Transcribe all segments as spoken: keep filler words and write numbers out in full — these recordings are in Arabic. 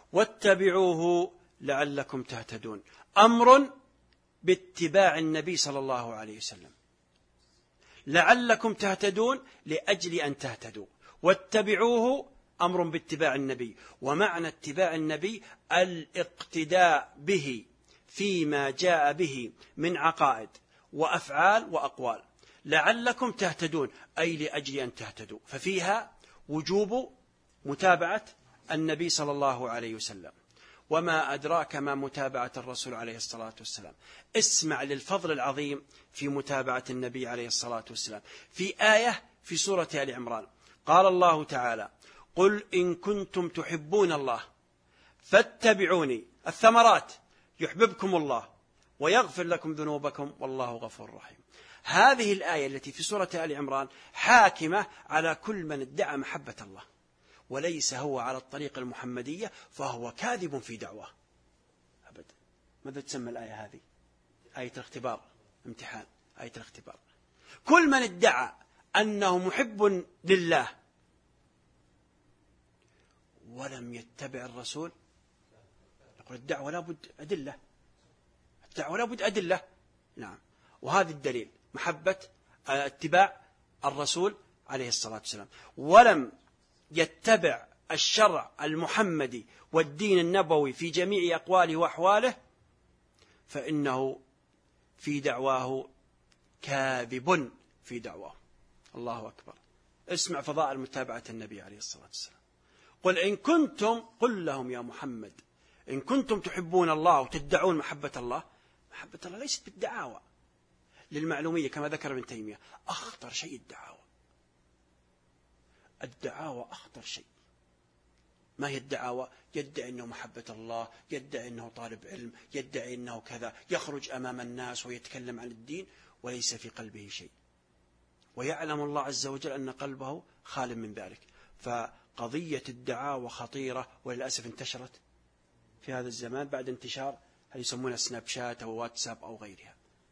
واتبعوه لعلكم تهتدون. أمر باتباع النبي صلى الله عليه وسلم، لعلكم تهتدون لأجل أن تهتدوا، واتبعوه أمر باتباع النبي. ومعنى اتباع النبي الاقتداء به فيما جاء به من عقائد وأفعال وأقوال. لعلكم تهتدون أي لأجل أن تهتدوا، ففيها وجوب متابعة النبي صلى الله عليه وسلم. وما أدراك ما متابعة الرسول عليه الصلاة والسلام. اسمع للفضل العظيم في متابعة النبي عليه الصلاة والسلام. في آية في سورة آل عمران قال الله تعالى: قل إن كنتم تحبون الله فاتبعوني. الثمرات: يحببكم الله ويغفر لكم ذنوبكم والله غفور رحيم. هذه الآية التي في سورة آل عمران حاكمة على كل من ادعى محبة الله وليس هو على الطريق المحمدية، فهو كاذب في دعواه أبدا. ماذا تسمى الآية هذه؟ آية الاختبار، امتحان، آية الاختبار. كل من ادعى أنه محب لله ولم يتبع الرسول، يقول الدعوة لا بد أدلة، الدعوة لا بد أدلة. نعم، وهذا الدليل محبة اتباع الرسول عليه الصلاة والسلام. ولم يتبع الشرع المحمدي والدين النبوي في جميع أقواله وأحواله فإنه في دعواه كاذب في دعواه. الله أكبر. اسمع فضائل متابعة النبي عليه الصلاة والسلام. قل إن كنتم، قل لهم يا محمد إن كنتم تحبون الله وتدعون محبة الله. محبة الله ليست بالدعاوى. للمعلومية كما ذكر ابن تيمية أخطر شيء الدعاوى. الدعاوى أخطر شيء. ما هي الدعاوى؟ يدعي أنه محبة الله، يدعي أنه طالب علم، يدعي أنه كذا، يخرج أمام الناس ويتكلم عن الدين وليس في قلبه شيء، ويعلم الله عز وجل أن قلبه خال من ذلك. فقضية الدعاوى خطيرة، وللأسف انتشرت في هذا الزمان بعد انتشار هل يسمونها سناب شات أو واتساب أو غيرها.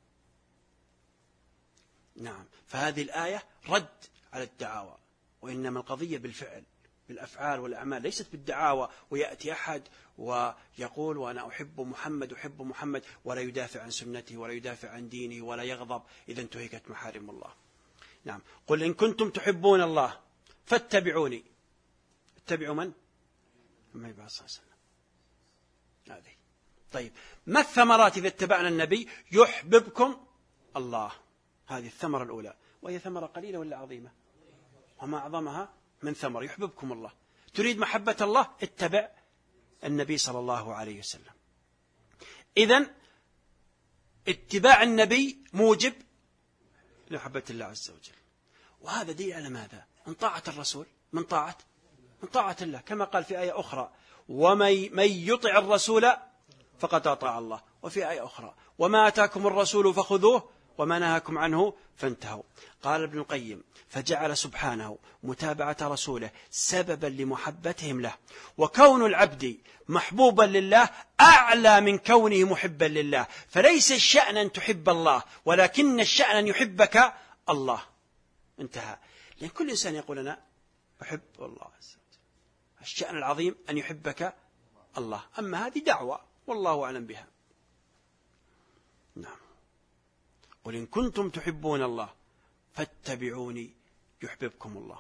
نعم، فهذه الآية رد على الدعاوى، وإنما القضية بالفعل، بالأفعال والأعمال، ليست بالدعاوى. ويأتي أحد ويقول وأنا أحب محمد أحب محمد ولا يدافع عن سنته ولا يدافع عن دينه ولا يغضب إذا انتهكت محارم الله. نعم، قل إن كنتم تحبون الله فاتبعوني. اتبعوا من؟ محمد صلى الله عليه وسلم. هذه. طيب، ما الثمرات إذا اتبعنا النبي؟ يحببكم الله. هذه الثمرة الأولى، وهي ثمرة قليلة ولا عظيمة؟ وما أعظمها من ثمرة. يحببكم الله. تريد محبة الله؟ اتبع النبي صلى الله عليه وسلم. إذن اتباع النبي موجب لمحبة الله عز وجل. وهذا دليل على ماذا؟ من طاعة الرسول، من طاعة من طاعة الله، كما قال في آية أخرى: ومن يطع الرسول فقد أطاع الله. وفي آية أخرى: وما آتاكم الرسول فخذوه وما نهاكم عنه فانتهوا. قال ابن القيم: فجعل سبحانه متابعة رسوله سببا لمحبتهم له، وكون العبد محبوبا لله أعلى من كونه محبا لله. فليس الشأن أن تحب الله، ولكن الشأن أن يحبك الله. انتهى. لأن كل إنسان يقول أنا أحب الله عز وجل. الشأن العظيم أن يحبك الله. أما هذه دعوة والله أعلم بها. نعم. قل إن كنتم تحبون الله فاتبعوني يحببكم الله.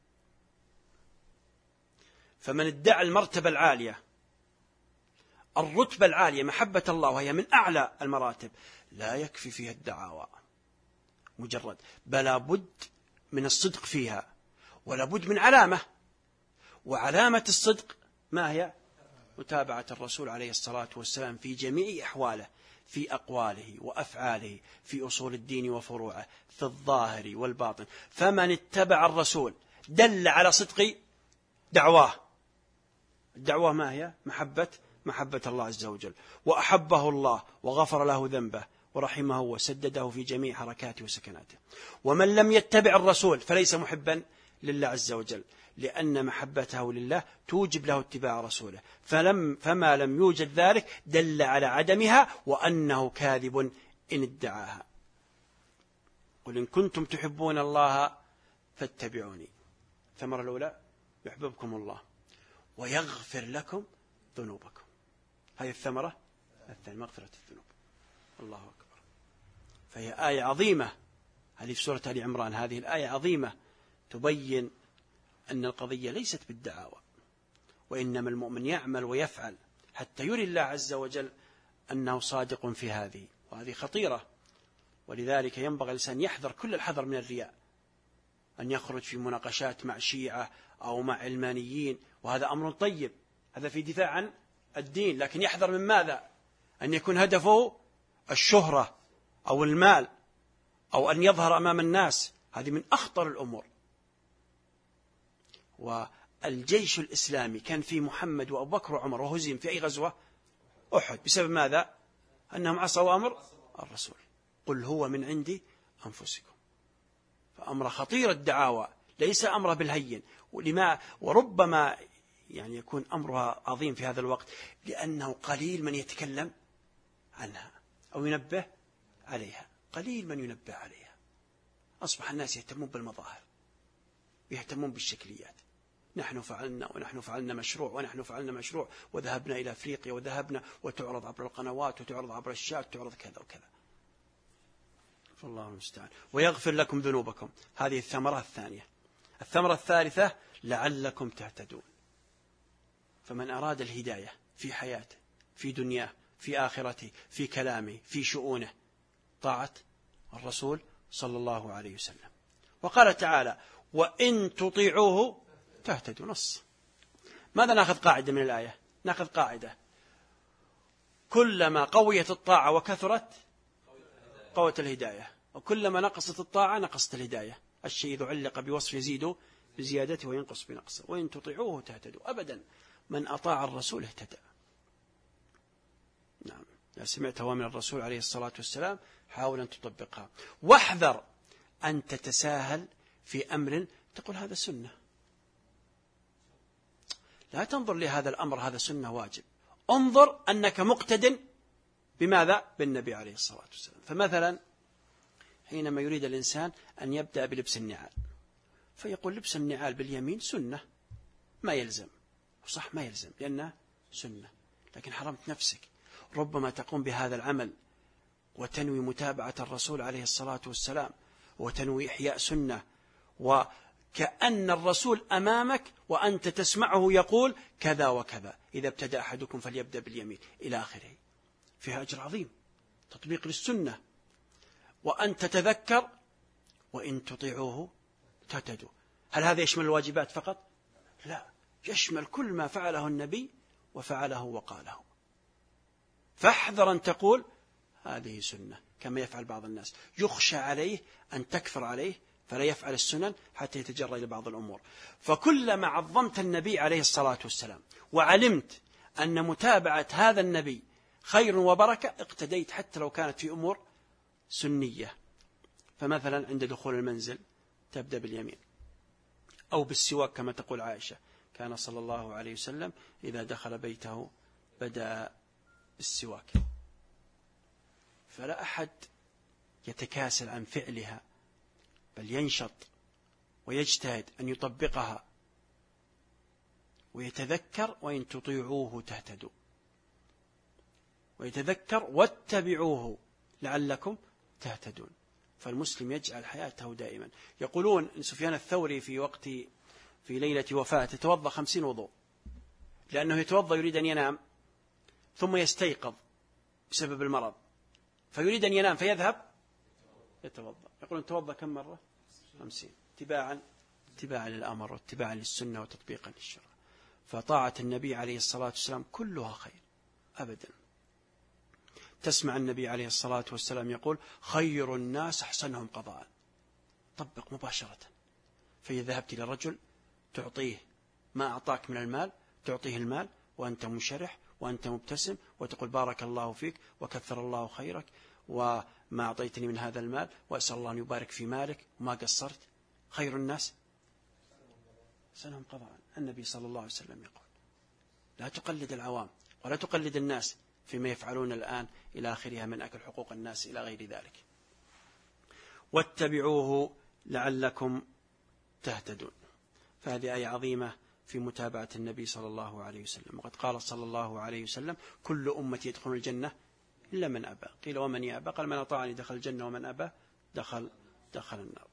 فمن ادعى المرتبة العالية، الرتبة العالية، محبة الله، وهي من أعلى المراتب، لا يكفي فيها الدعاوى مجرد، بل بد من الصدق فيها، ولا بد من علامة. وعلامة الصدق ما هي؟ متابعة الرسول عليه الصلاة والسلام في جميع أحواله، في أقواله وأفعاله، في أصول الدين وفروعه، في الظاهر والباطن. فمن اتبع الرسول دل على صدق دعواه. الدعوة ما هي؟ محبة محبة الله عز وجل، وأحبه الله وغفر له ذنبه ورحمه وسدده في جميع حركاته وسكناته. ومن لم يتبع الرسول فليس محبا لله عز وجل، لأن محبته لله توجب له اتباع رسوله. فلم فما لم يوجد ذلك دل على عدمها وأنه كاذب إن ادعاها. قل إن كنتم تحبون الله فاتبعوني. الثمرة الأولى: يحببكم الله ويغفر لكم ذنوبكم. هذه الثمرة الثانية، مغفرة الذنوب. الله أكبر. فهي آية عظيمة، هذه في سورة آل عمران، هذه الآية عظيمة تبين أن القضية ليست بالدعاوى، وإنما المؤمن يعمل ويفعل حتى يري الله عز وجل أنه صادق في هذه، وهذه خطيرة. ولذلك ينبغي الإنسان يحذر كل الحذر من الرياء، أن يخرج في مناقشات مع شيعة أو مع علمانيين، وهذا أمر طيب، هذا في دفاع عن الدين، لكن يحذر من ماذا؟ أن يكون هدفه الشهرة أو المال أو أن يظهر أمام الناس، هذه من أخطر الأمور. والجيش الإسلامي كان في محمد وأبو بكر وعمر، وهزم في أي غزوة؟ أحد. بسبب ماذا؟ أنهم عصوا أمر الرسول. قل هو من عندي أنفسكم. فأمر خطير الدعاوى، ليس أمر بالهين. ولما وربما يعني يكون أمرها عظيم في هذا الوقت، لأنه قليل من يتكلم عنها أو ينبه عليها، قليل من ينبه عليها. أصبح الناس يهتمون بالمظاهر، يهتمون بالشكليات، نحن فعلنا ونحن فعلنا مشروع ونحن فعلنا مشروع وذهبنا إلى أفريقيا وذهبنا، وتعرض عبر القنوات وتعرض عبر الشات، تعرض كذا وكذا. فالله المستعان. ويغفر لكم ذنوبكم، هذه الثمرة الثانية. الثمرة الثالثة لعلكم تهتدون. فمن أراد الهداية في حياته، في دنياه، في آخرته، في كلامه، في شؤونه، طاعة الرسول صلى الله عليه وسلم. وقال تعالى: وإن تطيعوه تهتدوا. نص. ماذا نأخذ قاعدة من الآية؟ نأخذ قاعدة: كلما قويت الطاعة وكثرت قوة الهداية، وكلما نقصت الطاعة نقصت الهداية. الشيء إذا علق بوصف يزيد بزيادته وينقص بنقصه. وإن تطيعوه تهتدوا. أبدا، من أطاع الرسول اهتدى. نعم، إذا سمعت هو من الرسول عليه الصلاة والسلام حاول أن تطبقها. واحذر أن تتساهل في أمر تقول هذا سنة. لا تنظر لهذا الأمر هذا سنة واجب، انظر أنك مقتد بماذا؟ بالنبي عليه الصلاة والسلام. فمثلا حينما يريد الإنسان أن يبدأ بلبس النعال، فيقول لبس النعال باليمين سنة، ما يلزم. وصح ما يلزم لأنه سنة، لكن حرمت نفسك. ربما تقوم بهذا العمل وتنوي متابعة الرسول عليه الصلاة والسلام، وتنوي إحياء سنة، وكأن الرسول أمامك وأنت تسمعه يقول كذا وكذا، إذا ابتدأ أحدكم فليبدأ باليمين إلى آخره. فيها أجر عظيم، تطبيق للسنة. وأن تتذكر وإن تطيعوه تهتدوا. هل هذا يشمل الواجبات فقط؟ لا، يشمل كل ما فعله النبي وفعله وقاله. فاحذر أن تقول هذه سنة كما يفعل بعض الناس، يخشى عليه أن تكفر عليه فلا يفعل السنن حتى يتجرى إلى بعض الأمور. فكلما عظمت النبي عليه الصلاة والسلام وعلمت أن متابعة هذا النبي خير وبركة، اقتديت حتى لو كانت في أمور سنية. فمثلا عند دخول المنزل تبدأ باليمين، أو بالسواك كما تقول عائشة، كان صلى الله عليه وسلم إذا دخل بيته بدأ بالسواك. فلا أحد يتكاسل عن فعلها، بل ينشط ويجتهد أن يطبقها ويتذكر وإن تطيعوه تهتدوا، ويتذكر واتبعوه لعلكم تهتدون. فالمسلم يجعل حياته دائما. يقولون إن سفيان الثوري في وقت في ليلة وفاته توضأ خمسين وضوء، لأنه يتوضأ يريد أن ينام ثم يستيقظ بسبب المرض، فيريد أن ينام فيذهب يتوضأ. يقولون توضأ كم مرة؟ خمسين، اتباعا اتباعا للأمر واتباعا للسنة وتطبيقا للشرع. فطاعة النبي عليه الصلاة والسلام كلها خير أبدا. تسمع النبي عليه الصلاة والسلام يقول خير الناس أحسنهم قضاء. طبق مباشرة. فإذا ذهبت إلى رجل تعطيه ما أعطاك من المال، تعطيه المال وأنت منشرح وأنت مبتسم وتقول بارك الله فيك وكثر الله خيرك وما أعطيتني من هذا المال وأسأل الله أن يبارك في مالك وما قصرت. خير الناس أحسنهم قضاء. النبي صلى الله عليه وسلم يقول لا تقلد العوام ولا تقلد الناس فيما يفعلون الآن إلى آخرها من أكل حقوق الناس إلى غير ذلك. واتبعوه لعلكم تهتدون. فهذه آية عظيمة في متابعة النبي صلى الله عليه وسلم. وقد قال صلى الله عليه وسلم: كل أمتي يدخلون الجنة إلا من أبى. قيل: ومن يأبى؟ قال: من أطاعني دخل الجنة ومن أبى دخل دخل النار.